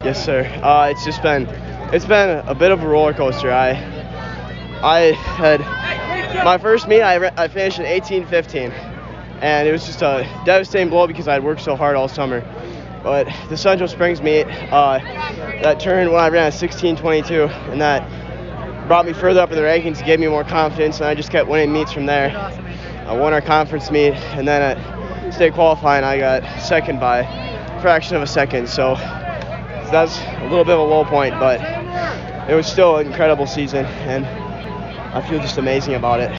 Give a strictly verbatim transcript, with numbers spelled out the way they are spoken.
Yes, sir. Uh, it's just been, it's been a bit of a roller coaster. I, I had my first meet. I, re- I finished in eighteen fifteen, and it was just a devastating blow because I'd worked so hard all summer. But the Central Springs meet, uh, that turned when I ran at sixteen twenty-two, and that brought me further up in the rankings, gave me more confidence, and I just kept winning meets from there. I won our conference meet, and then at state qualifying, I got second by a fraction of a second. So that's a little bit of a low point, but it was still an incredible season, and I feel just amazing about it.